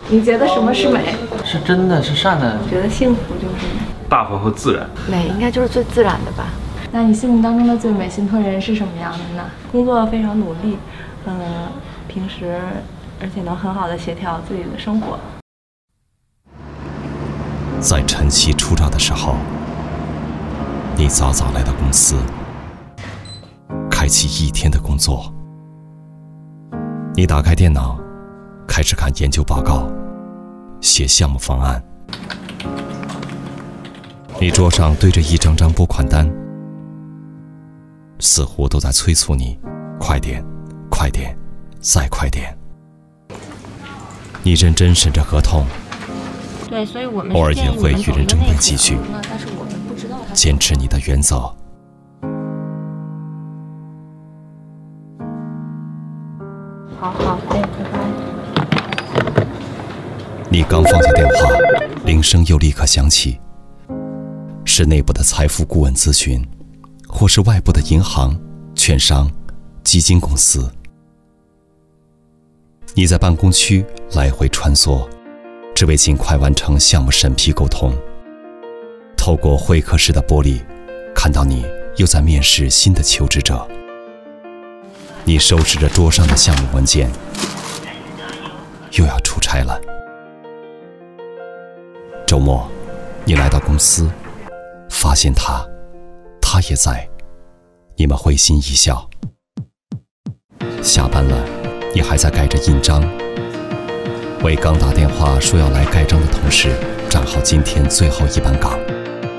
你觉得什么是美？ 是真的，是善的。 觉得幸福就是美。 大方和自然。 美应该就是最自然的吧？ 那你心目当中的最美信托人是什么样的呢？工作非常努力，平时而且能很好的协调自己的生活。 在晨曦初照的时候，你早早来到公司，开启一天的工作。你打开电脑，开始看研究报告，写项目方案。你桌上堆着一张张拨款单，似乎都在催促你快点快点再快点。你认真审着合同， 对，所以我们偶尔也会与人争辩几句， 但是我们不知道它坚持你的原则。 好，拜拜。 你刚放下电话，铃声又立刻响起，是内部的财富顾问咨询，或是外部的银行、券商、基金公司。你在办公区来回穿梭，只为尽快完成项目审批沟通。透过会客室的玻璃，看到你又在面试新的求职者。你收拾着桌上的项目文件，又要出差了。周末，你来到公司，发现他也在，你们会心一笑。下班了，你还在盖着印章，为刚打电话说要来盖章的同事站好今天最后一班岗。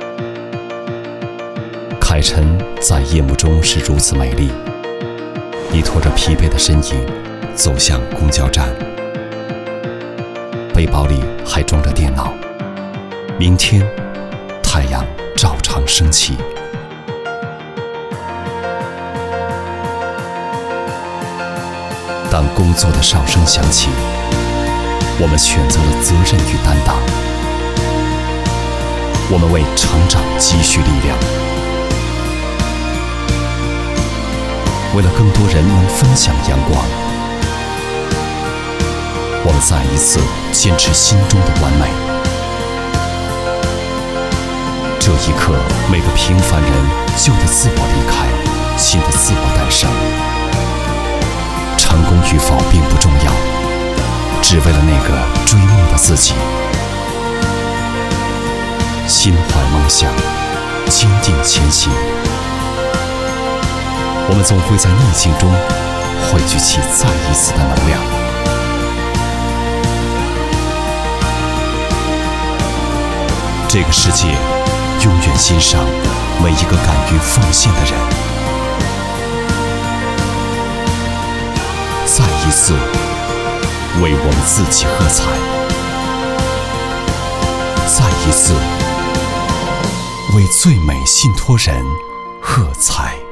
凯晨在夜幕中是如此美丽。你拖着疲惫的身影走向公交站，背包里还装着电脑。明天太阳照常升起。当工作的哨声响起，我们选择了责任与担当，我们为成长积蓄力量，为了更多人能分享阳光，我们再一次坚持心中的完美。这一刻，每个平凡人旧的自我离开，新的自我诞生。成功与否并不重要，只为了那个追梦的自己。心怀梦想，坚定前行。我们总会在逆境中汇聚起再一次的能量。这个世界永远欣赏每一个敢于奉献的人。再一次为我们自己喝彩，再一次为最美信托人喝彩。